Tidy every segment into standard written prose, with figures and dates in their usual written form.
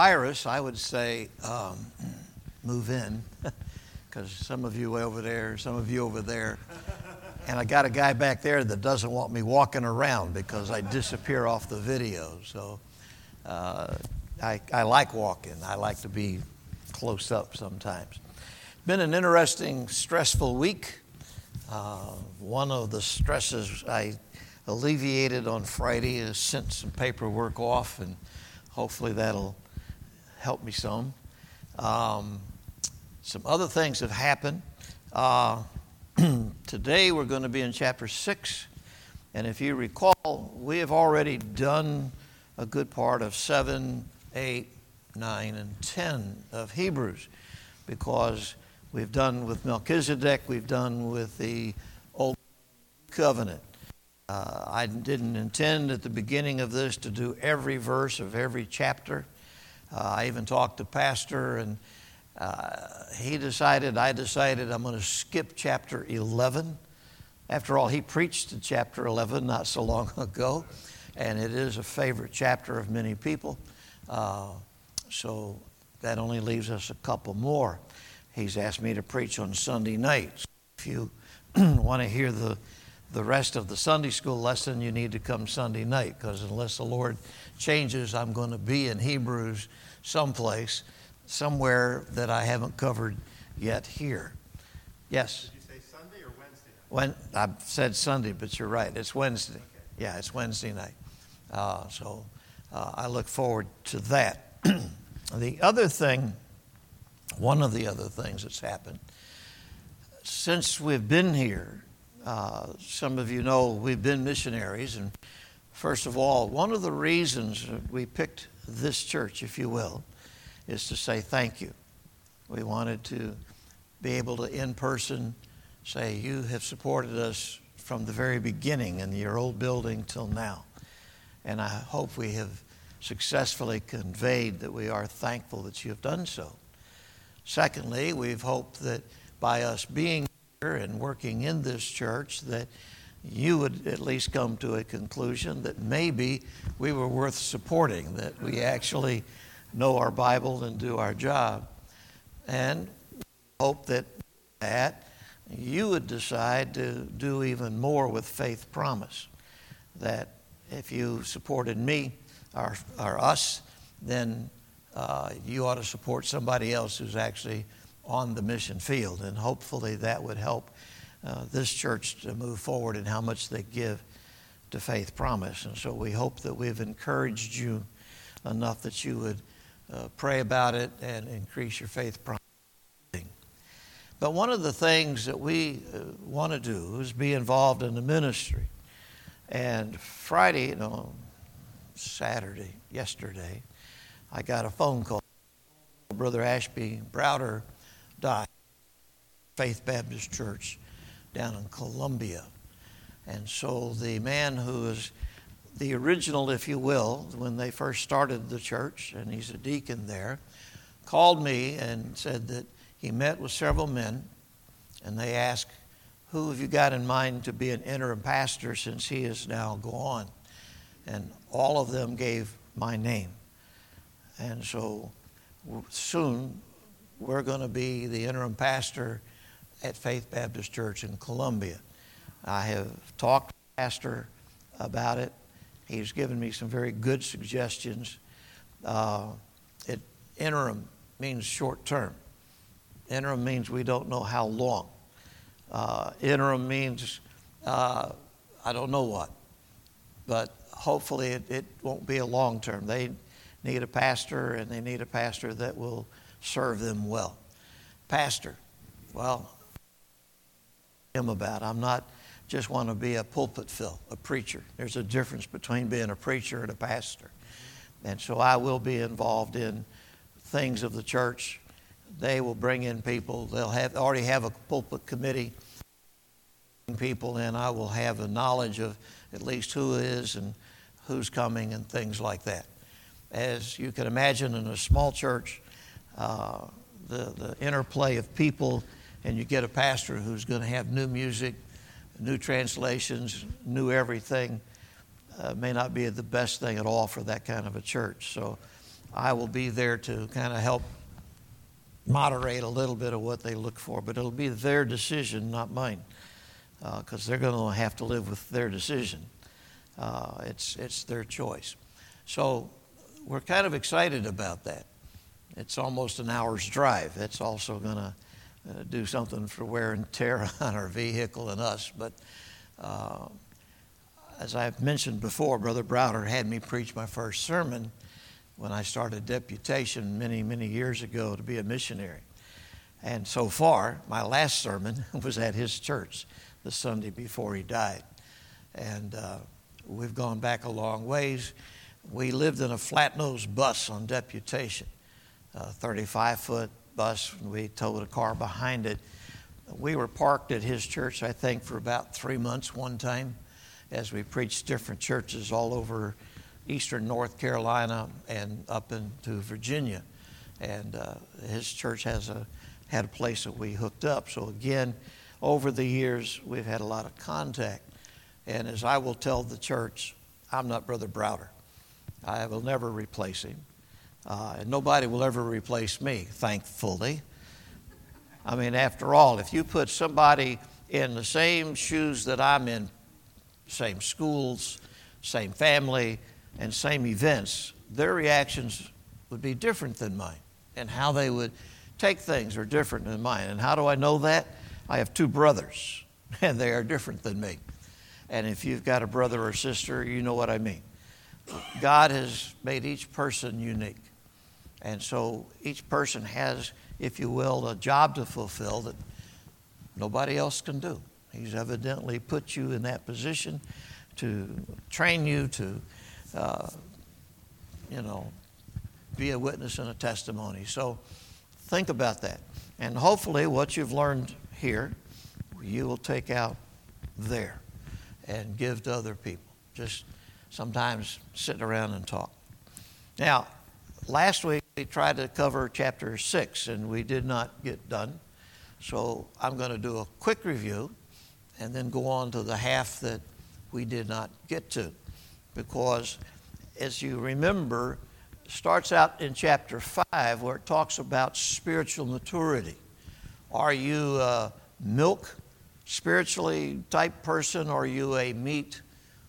Iris, I would say move in, because some of you over there, some of you over there, and I got a guy back there that doesn't want me walking around because I disappear off the video. So I like walking. I like to be close up sometimes. Been an interesting, stressful week. One of the stresses I alleviated on Friday is sent some paperwork off, and hopefully that'll help me some. Some other things have happened. Today we're going to be in chapter 6, and if you recall, we have already done a good part of 7, 8, 9, and 10 of Hebrews, because we've done with Melchizedek, we've done with the Old Covenant. I didn't intend at the beginning of this to do every verse of every chapter. I even talked to Pastor, and I decided I'm going to skip chapter 11. After all, he preached to chapter 11 not so long ago, and it is a favorite chapter of many people. So that only leaves us a couple more. He's asked me to preach on Sunday nights. If you want to hear the rest of the Sunday school lesson, you need to come Sunday night, because unless the Lord changes, I'm going to be in Hebrews someplace, somewhere that I haven't covered yet here. Yes? Did you say Sunday or Wednesday night? I said Sunday, but you're right. It's Wednesday. Okay. Yeah, it's Wednesday night. So I look forward to that. The other thing, one of the other things that's happened, since we've been here, some of you know we've been missionaries, and first of all, one of the reasons we picked this church, if you will, is to say thank you. We wanted to be able to in person say you have supported us from the very beginning in your old building till now, and I hope we have successfully conveyed that we are thankful that you have done so. Secondly, we've hoped that by us being here and working in this church that you would at least come to a conclusion that maybe we were worth supporting, that we actually know our Bible and do our job. And hope that you would decide to do even more with Faith Promise, that if you supported me or us, then you ought to support somebody else who's actually on the mission field, and hopefully that would help this church to move forward in how much they give to Faith Promise. And so we hope that we've encouraged you enough that you would pray about it and increase your Faith Promise. But one of the things that we want to do is be involved in the ministry. And yesterday, I got a phone call. Brother Ashby Browder died. Faith Baptist Church down in Columbia. And so the man who is the original, if you will, when they first started the church, and he's a deacon there, called me and said that he met with several men, and they asked, who have you got in mind to be an interim pastor since he is now gone? And all of them gave my name. And so soon we're going to be the interim pastor at Faith Baptist Church in Columbia. I have talked to the pastor about it. He's given me some very good suggestions. Interim means short term. Interim means we don't know how long. Interim means I don't know what. But hopefully it won't be a long term. They need a pastor, and they need a pastor that will serve them well. Pastor, well, I'm not just want to be a pulpit fill, a preacher. There's a difference between being a preacher and a pastor. And so I will be involved in things of the church. They will bring in people. They'll already have a pulpit committee. People, and I will have the knowledge of at least who is and who's coming and things like that. As you can imagine, in a small church, the interplay of people, and you get a pastor who's going to have new music, new translations, new everything, may not be the best thing at all for that kind of a church. So I will be there to kind of help moderate a little bit of what they look for, but it'll be their decision, not mine, because they're going to have to live with their decision. It's their choice. So we're kind of excited about that. It's almost an hour's drive. It's also going to do something for wear and tear on our vehicle and us. But as I've mentioned before, Brother Browder had me preach my first sermon when I started deputation many, many years ago to be a missionary. And so far, my last sermon was at his church the Sunday before he died. And we've gone back a long ways. We lived in a flat-nosed bus on deputation, a 35-foot bus. We towed a car behind it. We were parked at his church, I think, for about 3 months one time as we preached different churches all over eastern North Carolina and up into Virginia. And his church had a place that we hooked up. So again, over the years, we've had a lot of contact. And as I will tell the church, I'm not Brother Browder. I will never replace him. And nobody will ever replace me, thankfully. I mean, after all, if you put somebody in the same shoes that I'm in, same schools, same family, and same events, their reactions would be different than mine. And how they would take things are different than mine. And how do I know that? I have 2 brothers, and they are different than me. And if you've got a brother or sister, you know what I mean. God has made each person unique. And so each person has, if you will, a job to fulfill that nobody else can do. He's evidently put you in that position to train you to, be a witness and a testimony. So think about that. And hopefully what you've learned here, you will take out there and give to other people. Just sometimes sitting around and talk. Now, last week we tried to cover chapter 6 and we did not get done. So I'm going to do a quick review and then go on to the half that we did not get to. Because as you remember, it starts out in chapter 5 where it talks about spiritual maturity. Are you a milk spiritually type person or are you a meat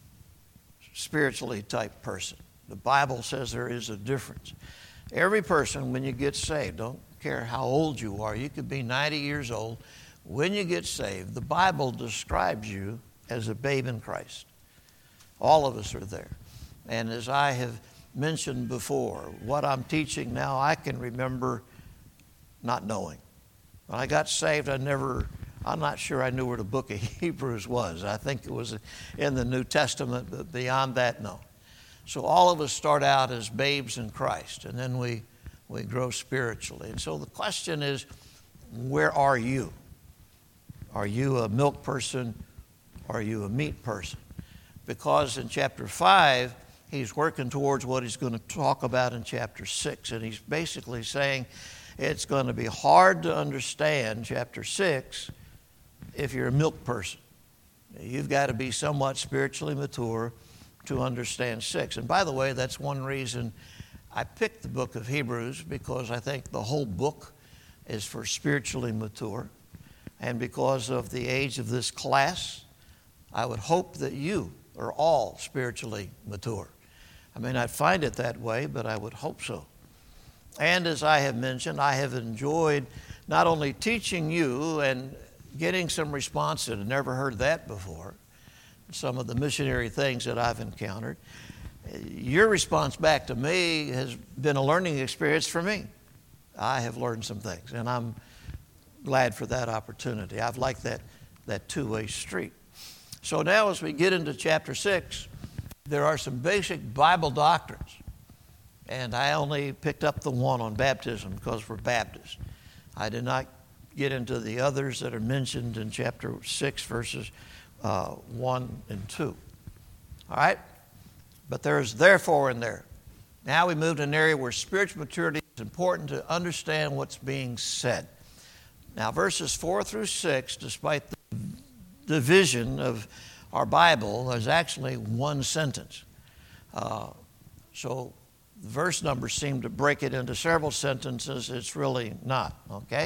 spiritually type person? The Bible says there is a difference. Every person, when you get saved, don't care how old you are, you could be 90 years old. When you get saved, the Bible describes you as a babe in Christ. All of us are there. And as I have mentioned before, what I'm teaching now, I can remember not knowing. When I got saved, I'm not sure I knew where the book of Hebrews was. I think it was in the New Testament, but beyond that, no. So all of us start out as babes in Christ, and then we grow spiritually. And so the question is, where are you? Are you a milk person? Or are you a meat person? Because in chapter 5, he's working towards what he's going to talk about in chapter 6. And he's basically saying it's going to be hard to understand chapter 6 if you're a milk person. You've got to be somewhat spiritually mature to understand 6. And by the way, that's one reason I picked the book of Hebrews, because I think the whole book is for spiritually mature. And because of the age of this class, I would hope that you are all spiritually mature. I may not find it that way, but I would hope so. And as I have mentioned, I have enjoyed not only teaching you and getting some response that I've never heard that before, some of the missionary things that I've encountered. Your response back to me has been a learning experience for me. I have learned some things, and I'm glad for that opportunity. I've liked that two-way street. So now as we get into chapter 6, there are some basic Bible doctrines. And I only picked up the one on baptism because we're Baptists. I did not get into the others that are mentioned in chapter 6, verses 1 and 2. All right? But there's therefore in there. Now we move to an area where spiritual maturity is important to understand what's being said. Now verses 4 through 6, despite the division of our Bible, is actually one sentence. So the verse numbers seem to break it into several sentences. It's really not, okay?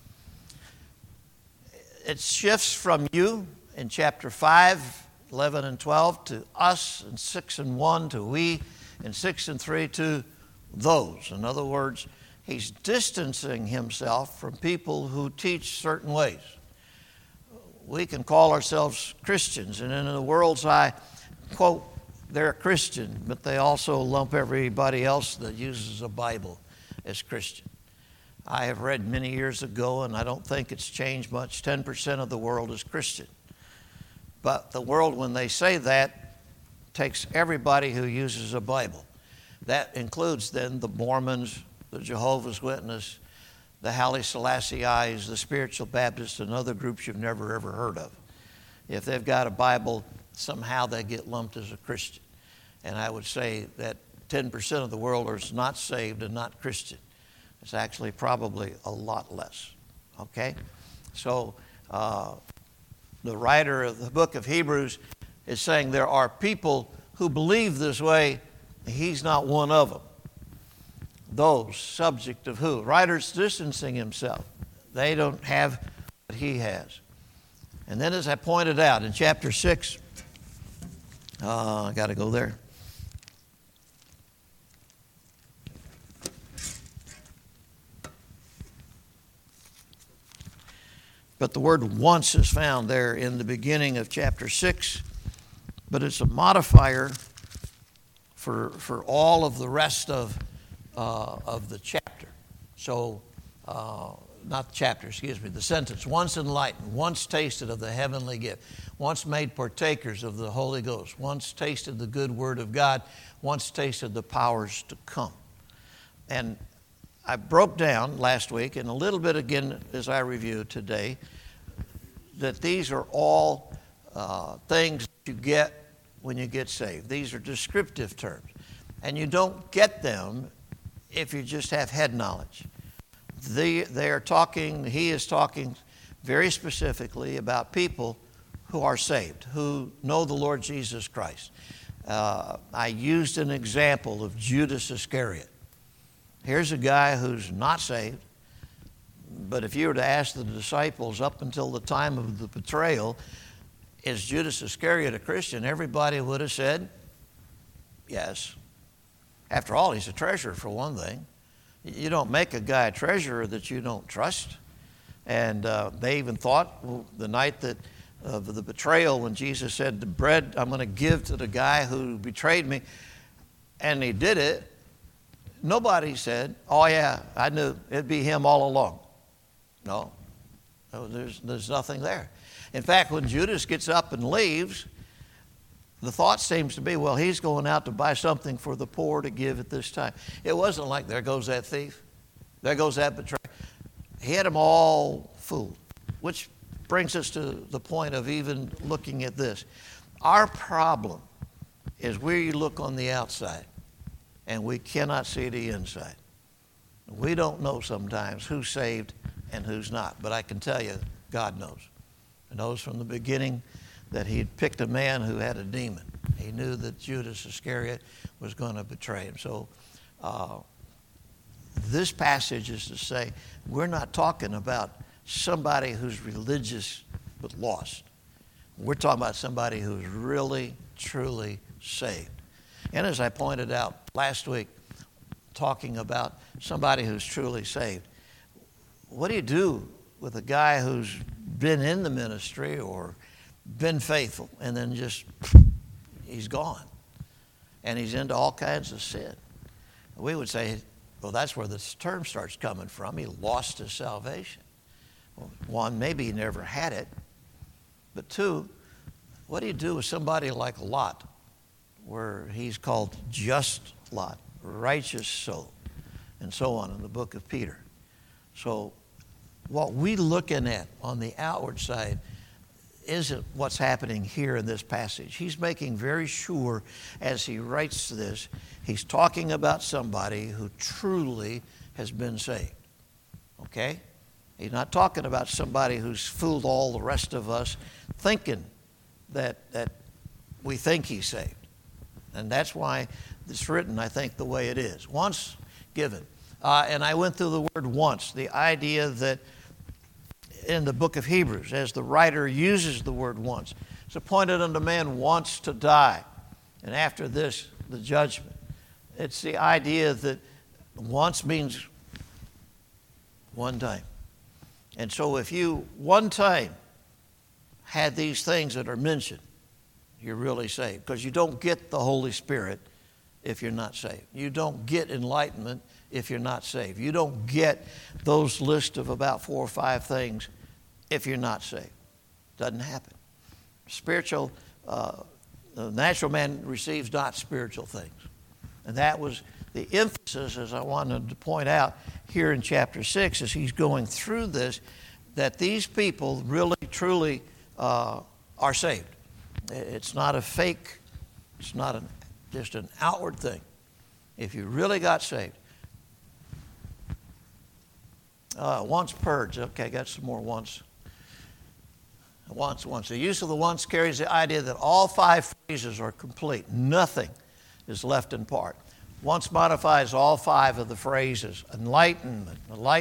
It shifts from you in chapter 5, 11 and 12 to us in 6 and 1 to we in 6 and 3 to those. In other words, he's distancing himself from people who teach certain ways. We can call ourselves Christians, and in the world's eye, quote, they're a Christian, but they also lump everybody else that uses a Bible as Christian. I have read many years ago, and I don't think it's changed much, 10% of the world is Christian. But the world, when they say that, takes everybody who uses a Bible. That includes then the Mormons, the Jehovah's Witnesses, the Haile Selassii's, the Spiritual Baptists, and other groups you've never ever heard of. If they've got a Bible, somehow they get lumped as a Christian. And I would say that 10% of the world is not saved and not Christian. It's actually probably a lot less, okay? So the writer of the book of Hebrews is saying there are people who believe this way. He's not one of them. Those, subject of who? Writer's distancing himself. They don't have what he has. And then, as I pointed out in chapter 6, I got to go there. But the word once is found there in the beginning of chapter 6, but it's a modifier for all of the rest of the chapter. So, not the chapter, excuse me, the sentence. Once enlightened, once tasted of the heavenly gift, once made partakers of the Holy Ghost, once tasted the good word of God, once tasted the powers to come. And I broke down last week, and a little bit again as I review today, that these are all things you get when you get saved. These are descriptive terms. And you don't get them if you just have head knowledge. He is talking very specifically about people who are saved, who know the Lord Jesus Christ. I used an example of Judas Iscariot. Here's a guy who's not saved, but if you were to ask the disciples up until the time of the betrayal, is Judas Iscariot a Christian? Everybody would have said, yes. After all, he's a treasurer for one thing. You don't make a guy a treasurer that you don't trust. And they even thought the night of the betrayal when Jesus said, the bread I'm going to give to the guy who betrayed me, and he did it, nobody said, oh yeah, I knew it'd be him all along. No, there's nothing there. In fact, when Judas gets up and leaves, the thought seems to be, well, he's going out to buy something for the poor to give at this time. It wasn't like, there goes that thief. There goes that betrayer. He had them all fooled, which brings us to the point of even looking at this. Our problem is we look on the outside and we cannot see the inside. We don't know sometimes who's saved and who's not, but I can tell you, God knows. He knows from the beginning that he'd picked a man who had a demon. He knew that Judas Iscariot was going to betray him. So this passage is to say we're not talking about somebody who's religious but lost. We're talking about somebody who's really, truly saved. And as I pointed out last week, talking about somebody who's truly saved, what do you do with a guy who's been in the ministry or been faithful and then just he's gone and he's into all kinds of sin? We would say, well, that's where this term starts coming from. He lost his salvation. Well, one, maybe he never had it, but two, what do you do with somebody like Lot, where he's called just Lot, righteous soul, and so on in the book of Peter? So what we're looking at on the outward side isn't what's happening here in this passage. He's making very sure as he writes this, he's talking about somebody who truly has been saved. Okay? He's not talking about somebody who's fooled all the rest of us thinking that we think he's saved. And that's why it's written, I think, the way it is. Once given. And I went through the word once, the idea that in the book of Hebrews, as the writer uses the word once, it's appointed unto man once to die, and after this, the judgment. It's the idea that once means one time. And so if you one time had these things that are mentioned, you're really saved. Because you don't get the Holy Spirit if you're not saved. You don't get enlightenment if you're not saved. You don't get those lists of about 4 or 5 things if you're not saved. Doesn't happen. Spiritual, the natural man receives not spiritual things. And that was the emphasis, as I wanted to point out here in chapter 6, as he's going through this, that these people really, truly are saved. It's not a fake, it's not just an outward thing. If you really got saved. Once purged. Okay, got some more once. Once. The use of the once carries the idea that all 5 phrases are complete. Nothing is left in part. Once modifies all 5 of the phrases. Enlightenment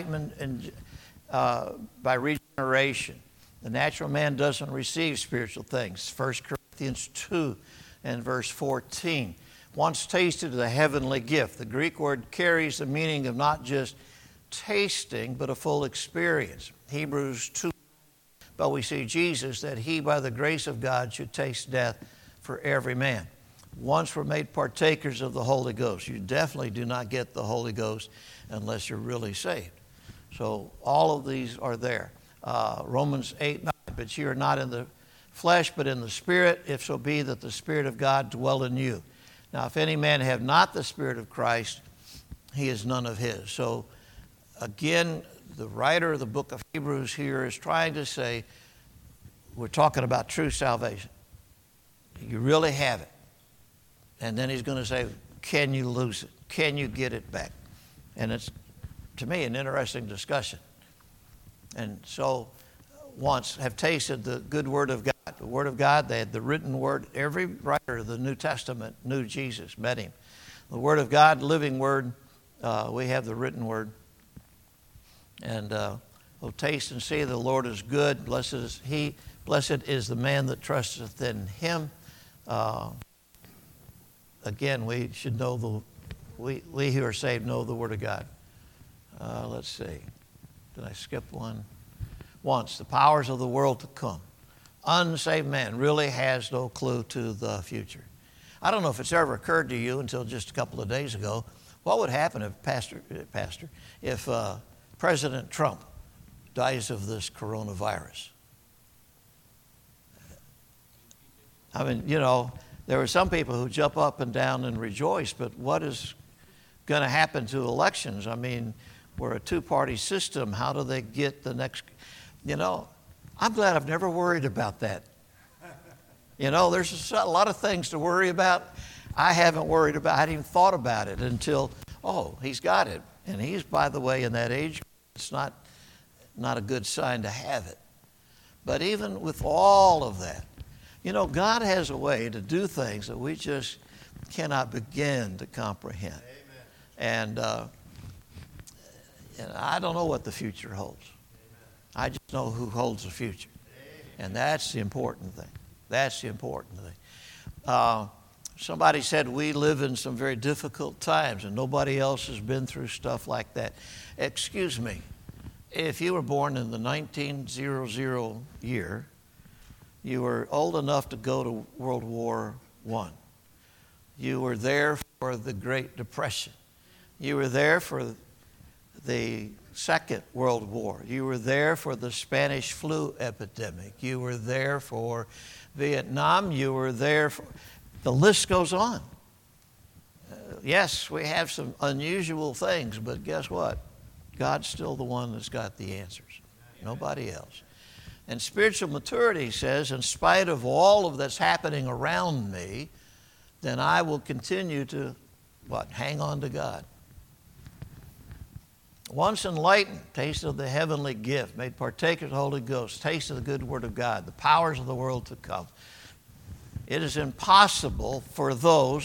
by regeneration. The natural man doesn't receive spiritual things. 1 Corinthians 2 and verse 14. Once tasted the heavenly gift. The Greek word carries the meaning of not just tasting, but a full experience. Hebrews 2. But we see Jesus, that he by the grace of God should taste death for every man. Once we're made partakers of the Holy Ghost. You definitely do not get the Holy Ghost unless you're really saved. So all of these are there. Romans 8:9. But you are not in the flesh, but in the Spirit, if so be that the Spirit of God dwell in you. Now, if any man have not the Spirit of Christ, he is none of his. So again, the writer of the book of Hebrews here is trying to say, we're talking about true salvation. You really have it. And then he's going to say, can you lose it? Can you get it back? And it's, to me, an interesting discussion. And so, once have tasted the good word of God. The word of God, they had the written word. Every writer of the New Testament knew Jesus, met him. The word of God, living word, we have the written word. And oh, taste and see the Lord is good. Blessed is he. Blessed is the man that trusteth in him. Again, we should know we who are saved know the word of God. Let's see. Did I skip one? Once, the powers of the world to come. Unsaved man really has no clue to the future. I don't know if it's ever occurred to you until just a couple of days ago. What would happen if President Trump dies of this coronavirus? I mean, you know, there are some people who jump up and down and rejoice, but what is going to happen to elections? I mean, we're a 2-party system. How do they get the next? You know, I'm glad I've never worried about that. You know, there's a lot of things to worry about. I haven't worried about, I hadn't even thought about it until, oh, he's got it. And he's, by the way, in that age, it's not a good sign to have it. But even with all of that, you know, God has a way to do things that we just cannot begin to comprehend. Amen. And I don't know what the future holds. Amen. I just know who holds the future. Amen. And that's the important thing. That's the important thing. Somebody said we live in some very difficult times and nobody else has been through stuff like that. Excuse me. If you were born in the 1900 year, you were old enough to go to World War I. You were there for the Great Depression. You were there for the Second World War. You were there for the Spanish flu epidemic. You were there for Vietnam. You were there for... The list goes on. Yes, we have some unusual things, but guess what? God's still the one that's got the answers. Nobody else. And spiritual maturity says, in spite of all of that's happening around me, then I will continue to, hang on to God. Once enlightened, taste of the heavenly gift, made partakers of the Holy Ghost, taste of the good word of God, the powers of the world to come. It is impossible for those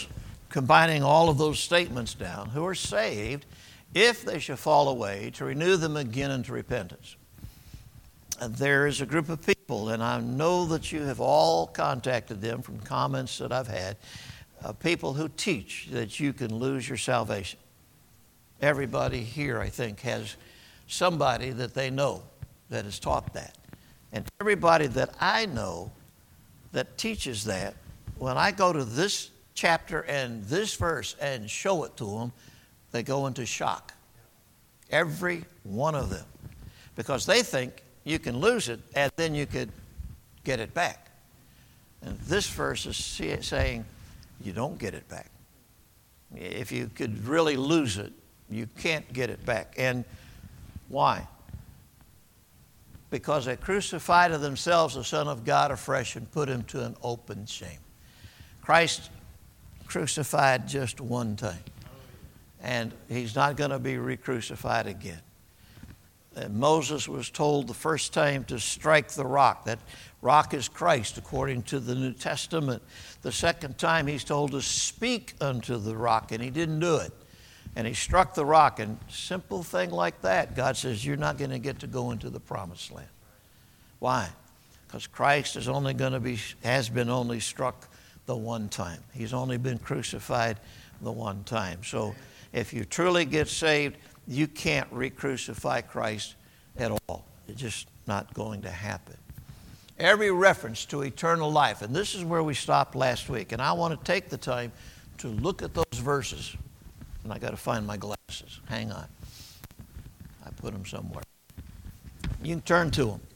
combining all of those statements down, who are saved if they shall fall away, to renew them again unto repentance. And there is a group of people, and I know that you have all contacted them from comments that I've had, people who teach that you can lose your salvation. Everybody here, I think, has somebody that they know that has taught that. And everybody that I know that teaches that, when I go to this chapter and this verse and show it to them, they go into shock. Every one of them. Because they think you can lose it and then you could get it back. And this verse is saying you don't get it back. If you could really lose it, you can't get it back. And why? Because they crucified to themselves the Son of God afresh and put him to an open shame. Christ crucified just one time. And he's not going to be re-crucified again. And Moses was told the first time to strike the rock. That rock is Christ, according to the New Testament. The second time he's told to speak unto the rock, and he didn't do it. And he struck the rock, and simple thing like that, God says, you're not going to get to go into the promised land. Why? Because Christ has been only struck the one time. He's only been crucified the one time. So if you truly get saved, you can't re-crucify Christ at all. It's just not going to happen. Every reference to eternal life, and this is where we stopped last week, and I want to take the time to look at those verses. And I got to find my glasses. Hang on. I put them somewhere. You can turn to them.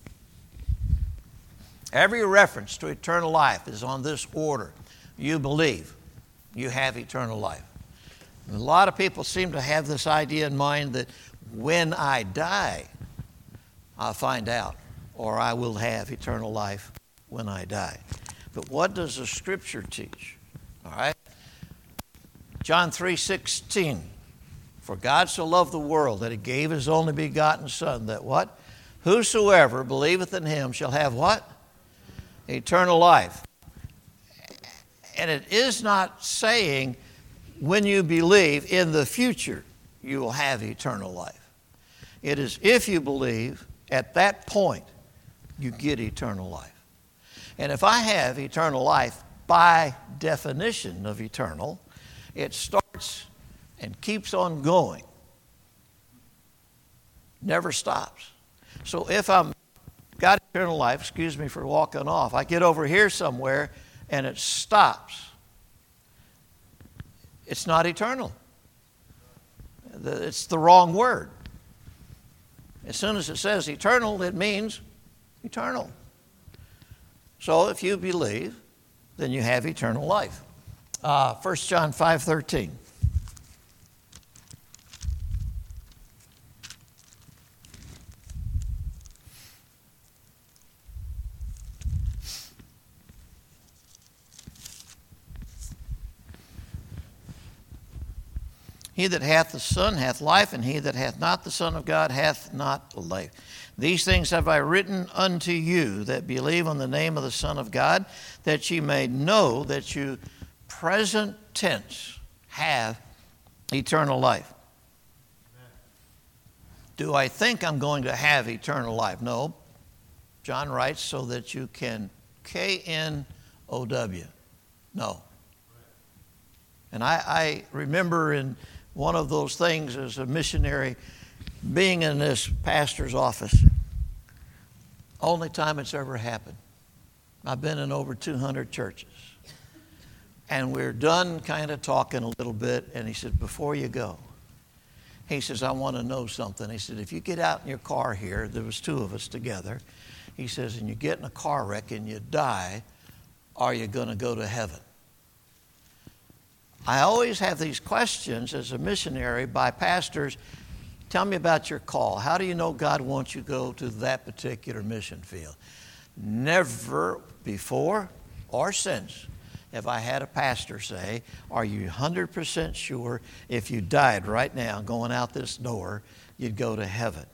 Every reference to eternal life is on this order. You believe, you have eternal life. And a lot of people seem to have this idea in mind that when I die, I'll find out, or I will have eternal life when I die. But what does the Scripture teach? All right? John 3:16, for God so loved the world that he gave his only begotten Son, that what? Whosoever believeth in him shall have what? Eternal life. And it is not saying when you believe in the future you will have eternal life. It is if you believe at that point you get eternal life. And if I have eternal life by definition of eternal, it starts and keeps on going. Never stops. So if I'm got eternal life, excuse me for walking off, I get over here somewhere and it stops. It's not eternal. It's the wrong word. As soon as it says eternal, it means eternal. So if you believe, then you have eternal life. 1 John 5:13. He that hath the Son hath life, and he that hath not the Son of God hath not life. These things have I written unto you that believe on the name of the Son of God, that ye may know that you present tense have eternal life. Amen. Do I think I'm going to have eternal life? No. John writes, so that you can K-N-O-W. No. And I remember in one of those things as a missionary, being in this pastor's office, only time it's ever happened. I've been in over 200 churches. And we're done kind of talking a little bit, and he said, before you go, he says, I want to know something. He said, if you get out in your car here, there was two of us together, he says, and you get in a car wreck and you die, are you going to go to heaven? I always have these questions as a missionary by pastors. Tell me about your call. How do you know God wants you to go to that particular mission field? Never before or since have I had a pastor say, are you 100% sure if you died right now going out this door, you'd go to heaven?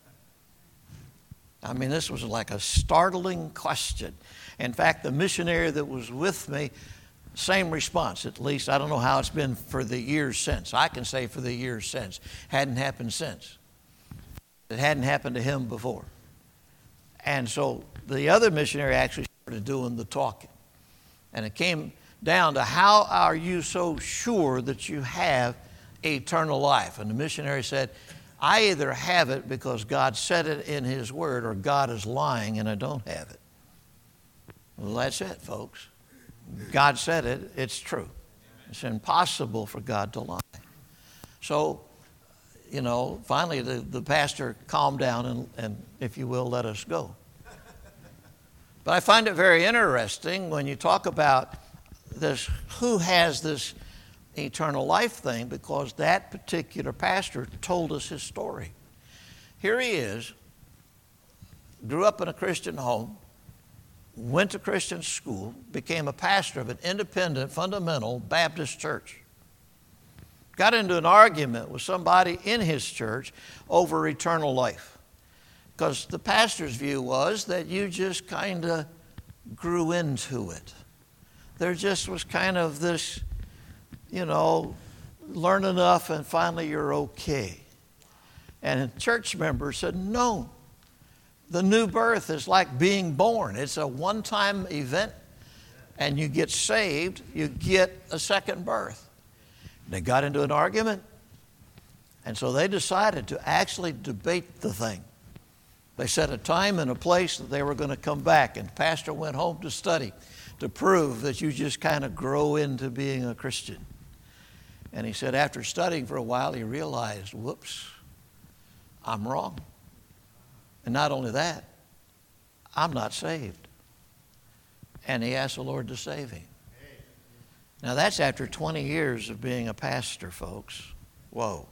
I mean, this was like a startling question. In fact, the missionary that was with me Same response, at least. I don't know how it's been for the years since. I can say for the years since. Hadn't happened since. It hadn't happened to him before. And so the other missionary actually started doing the talking. And it came down to, how are you so sure that you have eternal life? And the missionary said, I either have it because God said it in His Word, or God is lying and I don't have it. Well, that's it, folks. God said it, it's true. It's impossible for God to lie. So, finally the pastor calmed down and, if you will, let us go. But I find it very interesting when you talk about this, who has this eternal life thing, because that particular pastor told us his story. Here he is, grew up in a Christian home, went to Christian school, became a pastor of an independent, fundamental Baptist church. Got into an argument with somebody in his church over eternal life. Because the pastor's view was that you just kind of grew into it. There just was kind of this, learn enough and finally you're okay. And a church member said, no. The new birth is like being born. It's a one-time event, and you get saved, you get a second birth. They got into an argument, and so they decided to actually debate the thing. They set a time and a place that they were going to come back, and the pastor went home to study to prove that you just kind of grow into being a Christian. And he said after studying for a while, he realized, whoops, I'm wrong. And not only that, I'm not saved. And he asked the Lord to save him. Now that's after 20 years of being a pastor, folks. Whoa.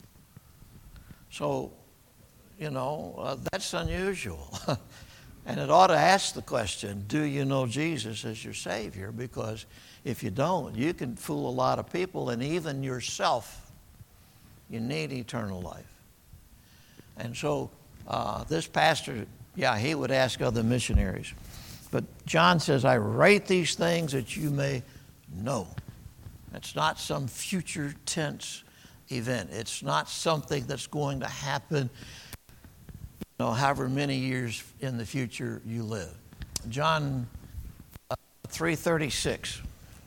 So, that's unusual. And it ought to ask the question, do you know Jesus as your Savior? Because if you don't, you can fool a lot of people and even yourself. You need eternal life. And so this pastor, he would ask other missionaries. But John says, I write these things that you may know. It's not some future tense event. It's not something that's going to happen, however many years in the future you live. John 3:36.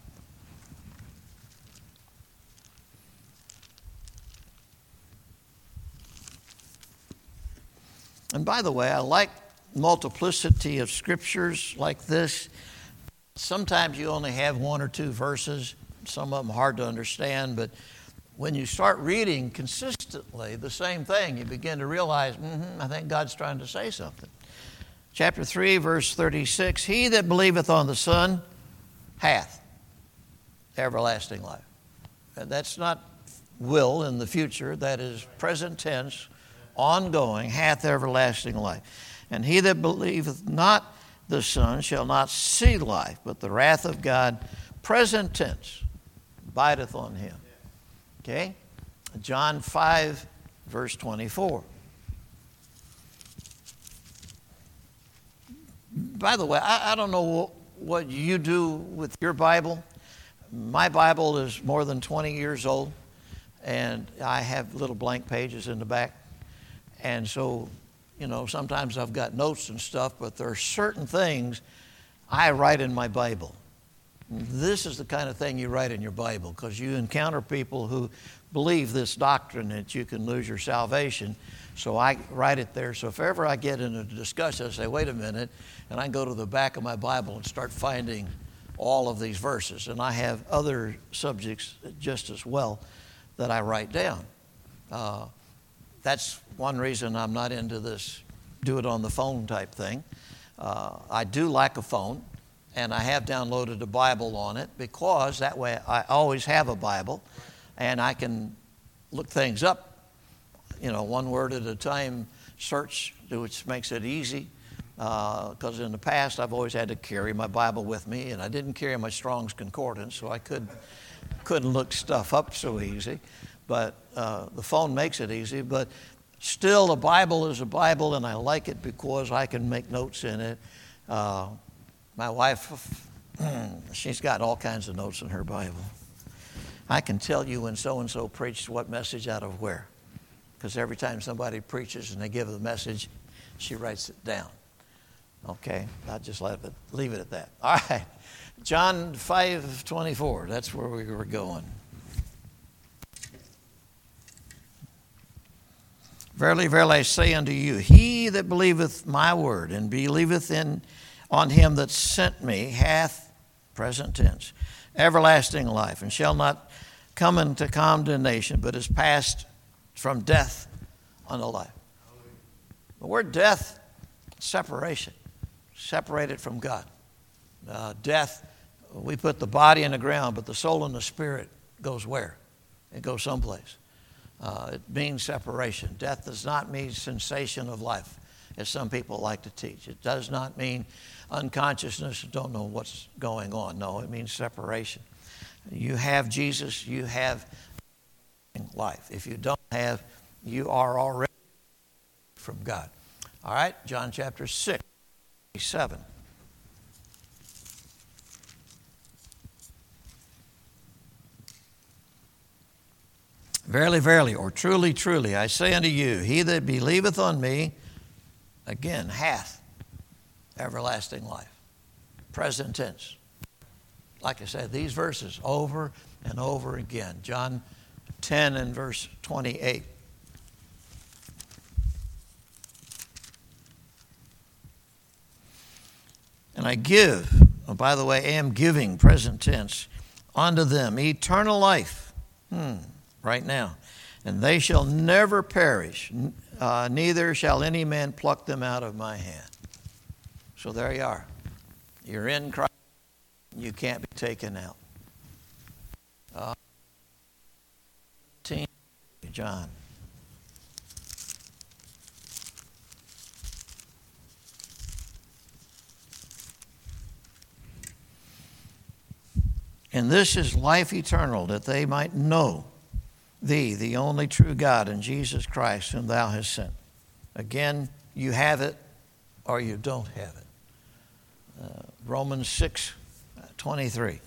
And by the way, I like multiplicity of scriptures like this. Sometimes you only have one or two verses. Some of them hard to understand, but when you start reading consistently the same thing, you begin to realize, I think God's trying to say something. Chapter 3, verse 36, he that believeth on the Son hath everlasting life. And that's not will in the future, that is present tense, ongoing, hath everlasting life. And he that believeth not the Son shall not see life, but the wrath of God, present tense, abideth on him. Okay? John 5, verse 24. By the way, I don't know what you do with your Bible. My Bible is more than 20 years old, and I have little blank pages in the back. And so, sometimes I've got notes and stuff, but there are certain things I write in my Bible. This is the kind of thing you write in your Bible, because you encounter people who believe this doctrine that you can lose your salvation. So I write it there. So if ever I get in a discussion, I say, wait a minute, and I go to the back of my Bible and start finding all of these verses. And I have other subjects just as well that I write down. That's one reason I'm not into this do it on the phone type thing. I do like a phone, and I have downloaded a Bible on it, because that way I always have a Bible and I can look things up, one word at a time, search, which makes it easy. Because in the past I've always had to carry my Bible with me, and I didn't carry my Strong's Concordance, so I couldn't look stuff up so easy. But the phone makes it easy. But still, a Bible is a Bible, and I like it because I can make notes in it. My wife She's got all kinds of notes in her Bible. I can tell you when so-and-so preached what message out of where. Because every time somebody preaches and they give the message, she writes it down. Okay, I'll just leave it at that. All right, John 5:24, that's where we were going. Verily, verily, I say unto you, he that believeth my word and believeth on him that sent me hath, present tense, everlasting life, and shall not come into condemnation, but is passed from death unto life. The word death, separation, separated from God. Death, we put the body in the ground, but the soul and the spirit goes where? It goes someplace. It means separation. Death does not mean cessation of life, as some people like to teach. It does not mean unconsciousness, don't know what's going on. No, it means separation. You have Jesus, you have life. If you don't have, you are already from God. All right, John chapter 6, 7. Verily, verily, or truly, truly, I say unto you, he that believeth on me, again, hath everlasting life. Present tense. Like I said, these verses over and over again. John 10 and verse 28. And I give, by the way, am giving, present tense, unto them eternal life. Right now. And they shall never perish, neither shall any man pluck them out of my hand. So there you are. You're in Christ. You can't be taken out. 18, John. And this is life eternal, that they might know thee, the only true God, and Jesus Christ, whom thou hast sent. Again, you have it or you don't have it. Romans 6:23.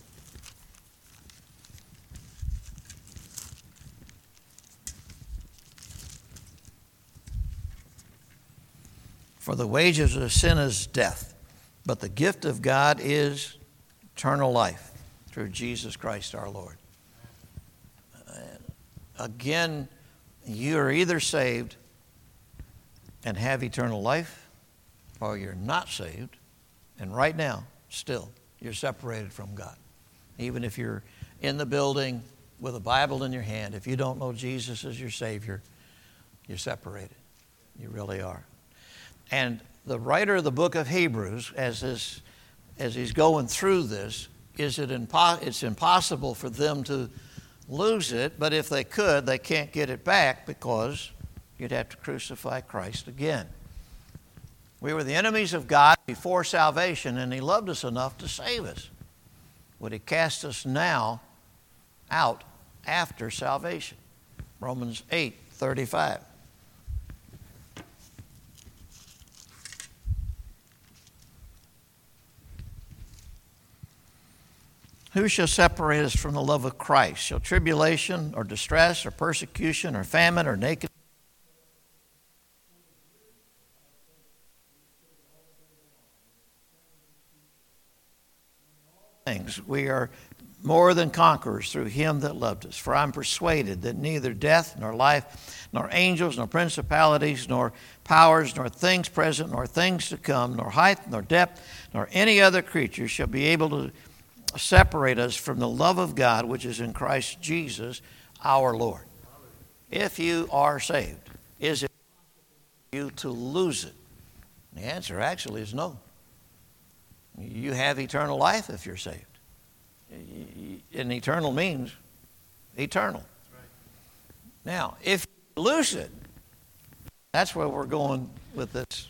For the wages of sin is death, but the gift of God is eternal life through Jesus Christ our Lord. Again, you are either saved and have eternal life, or you're not saved, and right now, still, you're separated from God. Even if you're in the building with a Bible in your hand, if you don't know Jesus as your Savior, you're separated. You really are. And the writer of the book of Hebrews, as he's going through this, it's impossible for them to lose it, but if they could, they can't get it back because you'd have to crucify Christ again. We were the enemies of God before salvation, and he loved us enough to save us. Would he cast us now out after salvation? Romans 8:35. Who shall separate us from the love of Christ? Shall tribulation or distress or persecution or famine or nakedness? Things. We are more than conquerors through him that loved us. For I'm persuaded that neither death, nor life, nor angels, nor principalities, nor powers, nor things present, nor things to come, nor height, nor depth, nor any other creature shall be able to separate us from the love of God which is in Christ Jesus our Lord. If you are saved, is it you to lose it? The answer actually is no. You have eternal life if you're saved. And eternal means eternal. Now, if you lose it, that's where we're going with this.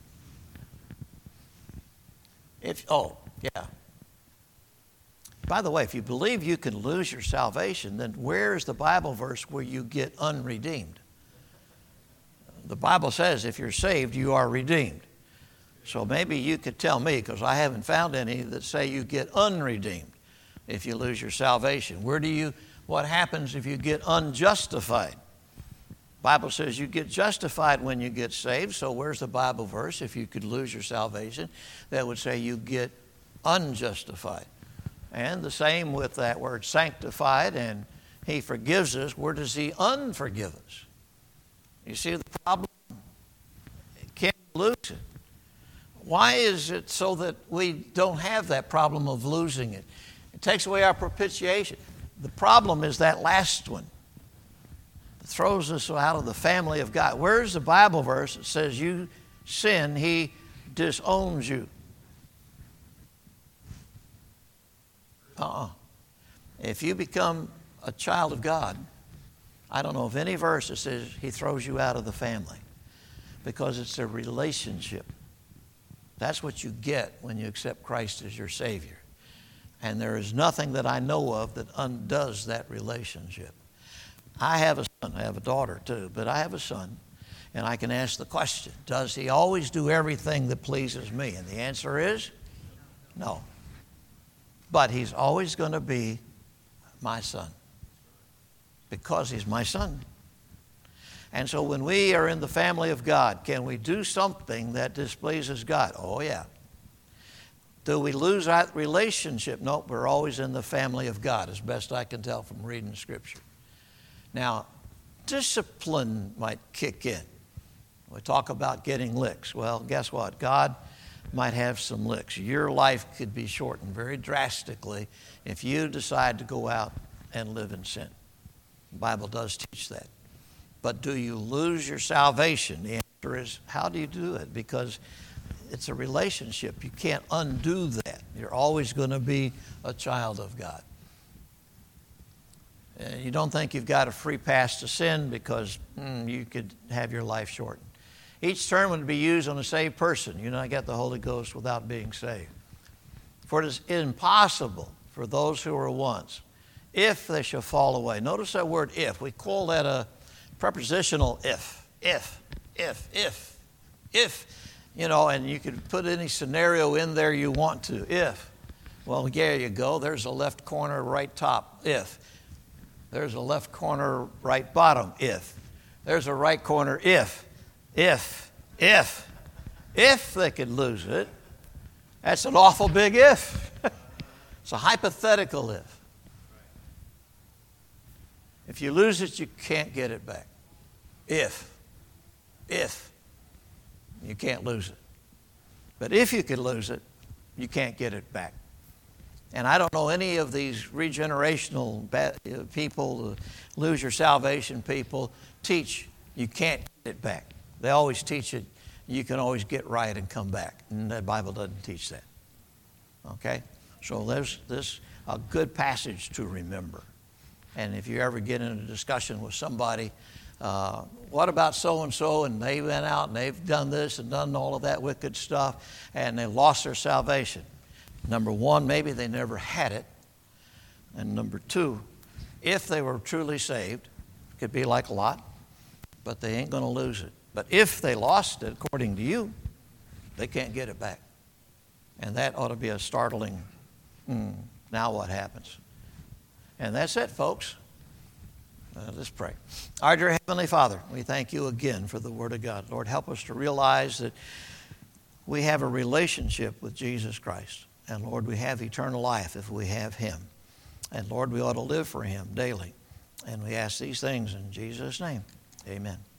By the way, if you believe you can lose your salvation, then where is the Bible verse where you get unredeemed? The Bible says if you're saved, you are redeemed. So maybe you could tell me, because I haven't found any that say you get unredeemed if you lose your salvation. What happens if you get unjustified? Bible says you get justified when you get saved. So where's the Bible verse, if you could lose your salvation, that would say you get unjustified? And the same with that word sanctified, and he forgives us. Where does he unforgive us? You see the problem? Can't lose it. Why is it so that we don't have that problem of losing it? It takes away our propitiation. The problem is that last one. It throws us out of the family of God. Where's the Bible verse that says you sin, he disowns you? If you become a child of God, I don't know of any verse that says he throws you out of the family, because it's a relationship. That's what you get when you accept Christ as your Savior. And there is nothing that I know of that undoes that relationship. I have a son. I have a daughter too, but I have a son, and I can ask the question, does he always do everything that pleases me? And the answer is no. But he's always going to be my son, because he's my son. And so when we are in the family of God, can we do something that displeases God? Oh, yeah. Do we lose that relationship? Nope, we're always in the family of God, as best I can tell from reading Scripture. Now, discipline might kick in. We talk about getting licks. Well, guess what? God might have some licks. Your life could be shortened very drastically if you decide to go out and live in sin. The Bible does teach that. But do you lose your salvation? The answer is, how do you do it? Because it's a relationship. You can't undo that. You're always going to be a child of God. You don't think you've got a free pass to sin because you could have your life shortened. Each term would be used on a saved person. You not get the Holy Ghost without being saved. For it is impossible for those who are once, if they shall fall away. Notice that word if. We call that a prepositional if. If. You know, and you could put any scenario in there you want to. If. Well, there you go. There's a left corner, right top. If. There's a left corner, right bottom. If. There's a right corner. If they could lose it, that's an awful big if. It's a hypothetical if. If you lose it, you can't get it back. If. You can't lose it. But if you could lose it, you can't get it back. And I don't know any of these regenerational people, lose your salvation people, teach you can't get it back. They always teach it, you can always get right and come back. And the Bible doesn't teach that. Okay? So there's this a good passage to remember. And if you ever get in a discussion with somebody, what about so-and-so, and they went out and they've done this and done all of that wicked stuff, and they lost their salvation. Number one, maybe they never had it. And number two, if they were truly saved, it could be like Lot, but they ain't going to lose it. But if they lost it, according to you, they can't get it back. And that ought to be a startling, now what happens? And that's it, folks. Let's pray. Our dear Heavenly Father, we thank you again for the Word of God. Lord, help us to realize that we have a relationship with Jesus Christ. And Lord, we have eternal life if we have Him. And Lord, we ought to live for Him daily. And we ask these things in Jesus' name. Amen.